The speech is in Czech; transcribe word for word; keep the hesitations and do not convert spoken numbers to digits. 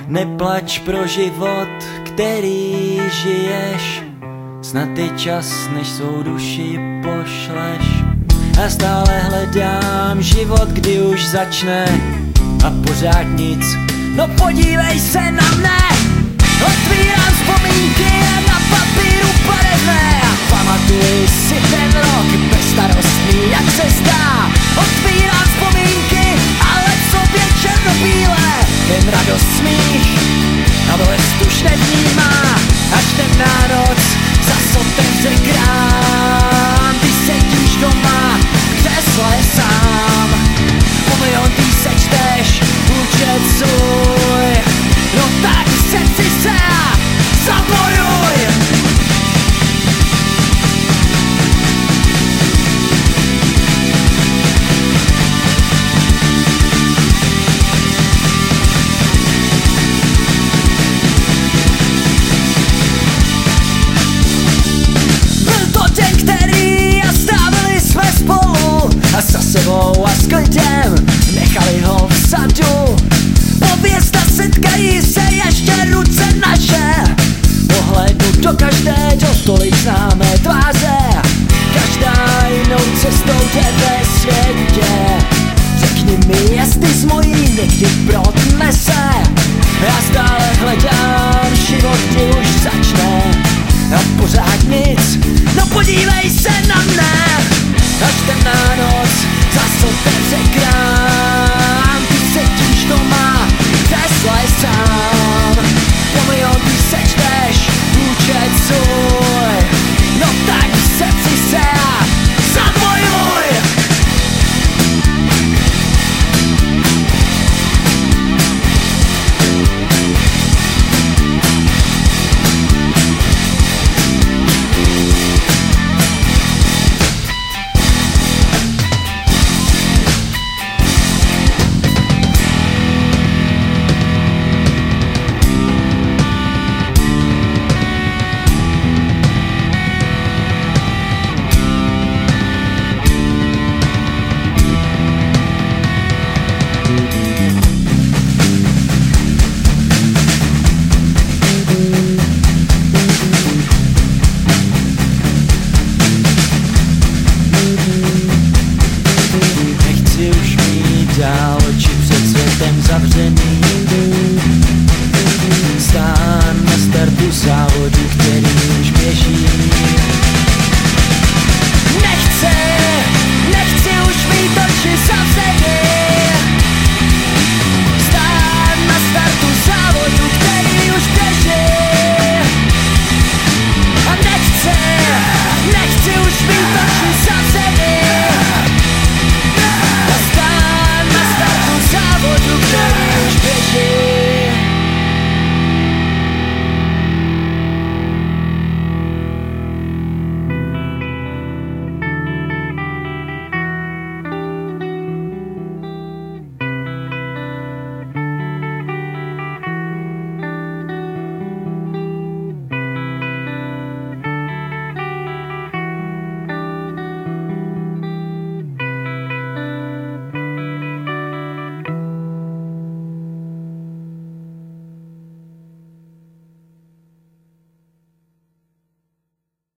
Neplač pro život, který žiješ, snad je čas, než svou duši pošleš. A stále hledám život, kdy už začne a pořád nic. No podívej se na mne, otvírám vzpomínky a na papíru barevné. A pamatuji si ten rok bezstarostný, jak se zdá. Otvírám vzpomínky, ale v sobě černobílé, jen radost, smích a bolest už nevnímá. Až temná noc zas otevře krám, ty sedíš doma, křeslo je sám. Po milion ty sečteš účet svůj, no tak srdci se a zabojuj. A za sebou a s klidem nechali ho vzadu. Pověsta setkají se ještě ruce naše. Pohlédnu do každé, do tolik známé tváře. Každá jinou cestou jde ve světě. Řekni mi, jestli s mojí někdy protnese. Já stále hledám život, kdy už začne a pořád nic. No podívej se na mne, až temná noc zas otevře krám. Ty sedíš doma, křeslo je sám. Po milion ty sečteš účet svůj, no tak v srdci se a zabojuj. Nechci už mít dál oči před světem zavřený.